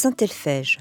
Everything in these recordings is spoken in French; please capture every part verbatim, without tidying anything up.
Saint Elphège.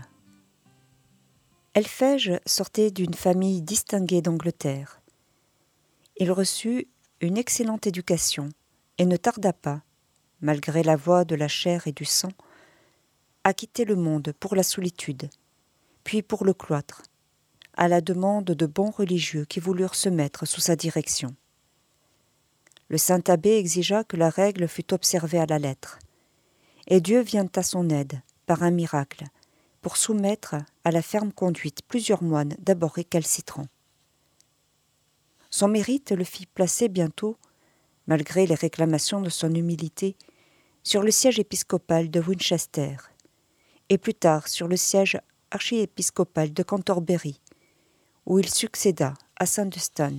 Elphège sortait d'une famille distinguée d'Angleterre. Il reçut une excellente éducation et ne tarda pas, malgré la voix de la chair et du sang, à quitter le monde pour la solitude, puis pour le cloître, à la demande de bons religieux qui voulurent se mettre sous sa direction. Le saint abbé exigea que la règle fût observée à la lettre, et Dieu vint à son aide, par un miracle, pour soumettre à la ferme conduite plusieurs moines d'abord récalcitrants. Son mérite le fit placer bientôt, malgré les réclamations de son humilité, sur le siège épiscopal de Winchester, et plus tard sur le siège archiépiscopal de Cantorbéry, où il succéda à saint Dunstan.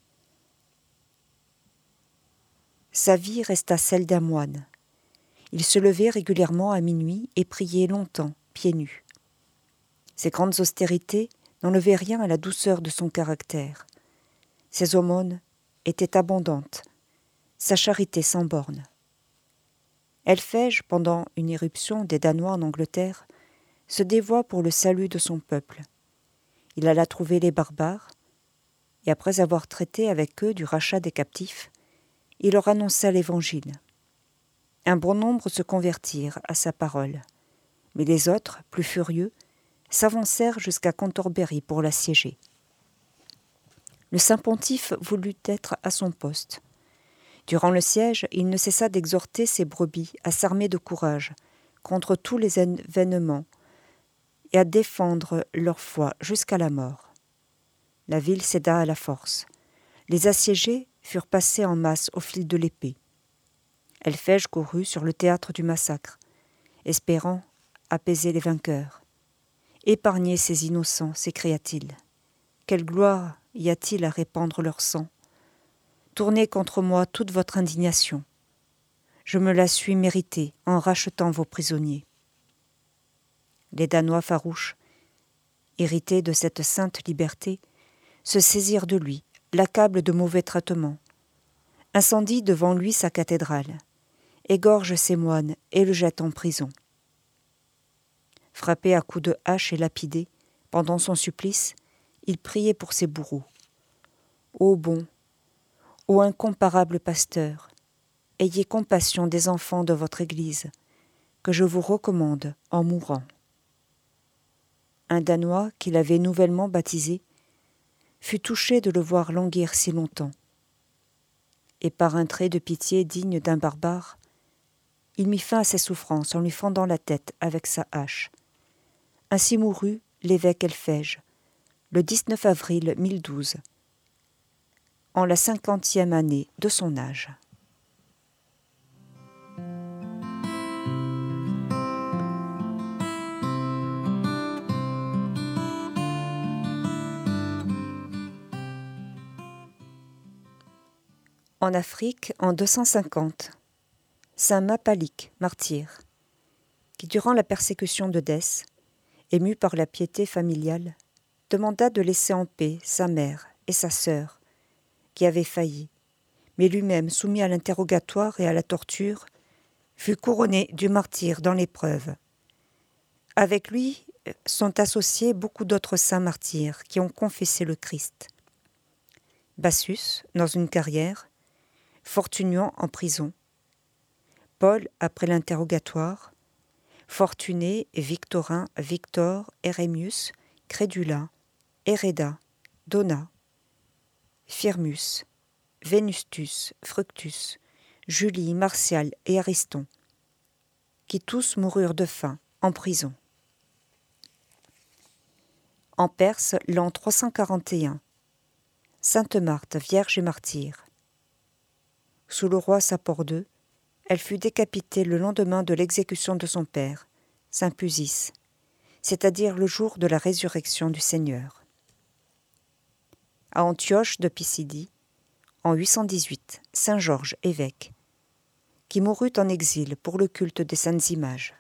Sa vie resta celle d'un moine. Il se levait régulièrement à minuit et priait longtemps, pieds nus. Ses grandes austérités n'enlevaient rien à la douceur de son caractère. Ses aumônes étaient abondantes, sa charité sans bornes. Elphège, pendant une éruption des Danois en Angleterre, se dévoua pour le salut de son peuple. Il alla trouver les barbares, et après avoir traité avec eux du rachat des captifs, il leur annonça l'Évangile. Un bon nombre se convertirent à sa parole, mais les autres, plus furieux, s'avancèrent jusqu'à Cantorbéry pour l'assiéger. Le saint pontife voulut être à son poste. Durant le siège, il ne cessa d'exhorter ses brebis à s'armer de courage contre tous les événements et à défendre leur foi jusqu'à la mort. La ville céda à la force. Les assiégés furent passés en masse au fil de l'épée. Elphège courut sur le théâtre du massacre, espérant apaiser les vainqueurs. « Épargnez ces innocents » s'écria-t-il. « Quelle gloire y a-t-il à répandre leur sang ? Tournez contre moi toute votre indignation. Je me la suis méritée en rachetant vos prisonniers. » Les Danois farouches, irrités de cette sainte liberté, se saisirent de lui, l'accablent de mauvais traitements, incendient devant lui sa cathédrale, égorgent ses moines et le jettent en prison. Frappé à coups de hache et lapidé, pendant son supplice, il priait pour ses bourreaux. « Ô bon, ô incomparable pasteur, ayez compassion des enfants de votre Église, que je vous recommande en mourant. » Un Danois qui l'avait nouvellement baptisé fut touché de le voir languir si longtemps. Et par un trait de pitié digne d'un barbare, il mit fin à ses souffrances en lui fendant la tête avec sa hache. Ainsi mourut l'évêque Elphège, le dix-neuf avril mille douze, en la cinquantième année de son âge. En Afrique, en deux cent cinquante, saint Mapalik, martyr, qui durant la persécution de Dès, ému par la piété familiale, demanda de laisser en paix sa mère et sa sœur, qui avaient failli, mais lui-même, soumis à l'interrogatoire et à la torture, fut couronné du martyre dans l'épreuve. Avec lui sont associés beaucoup d'autres saints martyrs qui ont confessé le Christ. Bassus, dans une carrière, Fortunion en prison, Paul après l'interrogatoire, Fortuné, Victorin, Victor, Erémius, Crédula, Héreda, Dona, Firmus, Vénustus, Fructus, Julie, Martial et Ariston, qui tous moururent de faim en prison. En Perse, l'an trois cent quarante et un, Sainte Marthe, Vierge et martyre. Sous le roi Sapor deux, elle fut décapitée le lendemain de l'exécution de son père, saint Pusis, c'est-à-dire le jour de la résurrection du Seigneur. À Antioche de Pisidie, en huit cent dix-huit, saint Georges, évêque, qui mourut en exil pour le culte des saintes images.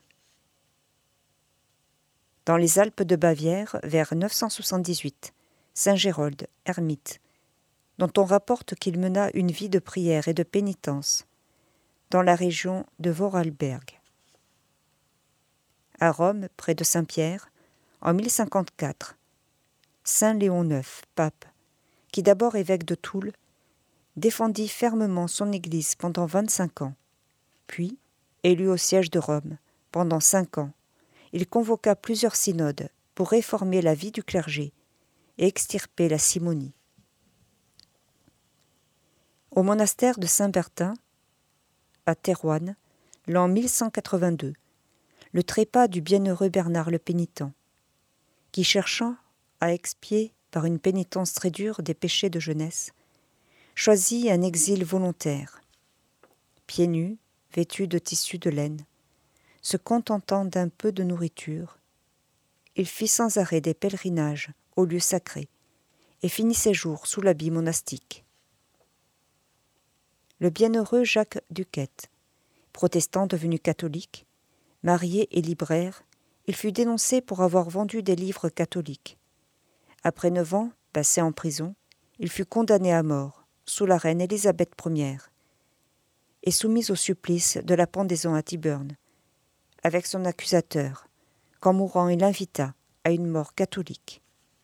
Dans les Alpes de Bavière, vers neuf cent soixante-dix-huit, saint Gérold, ermite, dont on rapporte qu'il mena une vie de prière et de pénitence dans la région de Vorarlberg. À Rome, près de Saint-Pierre, en mille cinquante-quatre, saint Léon neuf, pape, qui d'abord évêque de Toul, défendit fermement son Église pendant vingt-cinq ans. Puis, élu au siège de Rome, pendant cinq ans, il convoqua plusieurs synodes pour réformer la vie du clergé et extirper la simonie. Au monastère de Saint-Bertin, à Thérouanne, l'an mille cent quatre-vingt-deux, le trépas du bienheureux Bernard le Pénitent, qui, cherchant à expier par une pénitence très dure des péchés de jeunesse, choisit un exil volontaire. Pieds nus, vêtu de tissu de laine, se contentant d'un peu de nourriture, il fit sans arrêt des pèlerinages aux lieux sacrés et finit ses jours sous l'habit monastique. Le bienheureux Jacques Duquette, protestant devenu catholique, marié et libraire, il fut dénoncé pour avoir vendu des livres catholiques. Après neuf ans passés en prison, il fut condamné à mort sous la reine Élisabeth première et soumis au supplice de la pendaison à Tyburn, avec son accusateur, qu'en mourant il invita à une mort catholique.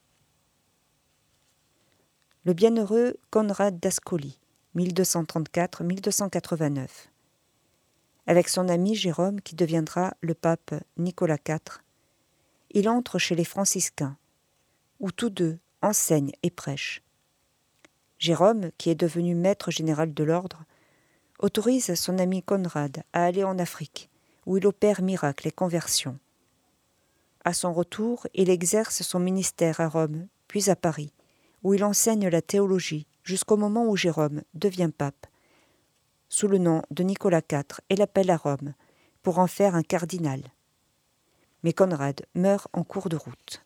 Le bienheureux Conrad d'Ascoli, mille deux cent trente-quatre à mille deux cent quatre-vingt-neuf. Avec son ami Jérôme qui deviendra le pape Nicolas quatre, il entre chez les franciscains, où tous deux enseignent et prêchent. Jérôme, qui est devenu maître général de l'ordre, autorise son ami Conrad à aller en Afrique, où il opère miracles et conversions. À son retour, il exerce son ministère à Rome, puis à Paris, où il enseigne la théologie jusqu'au moment où Jérôme devient pape, sous le nom de Nicolas quatre, et l'appelle à Rome pour en faire un cardinal. Mais Conrad meurt en cours de route.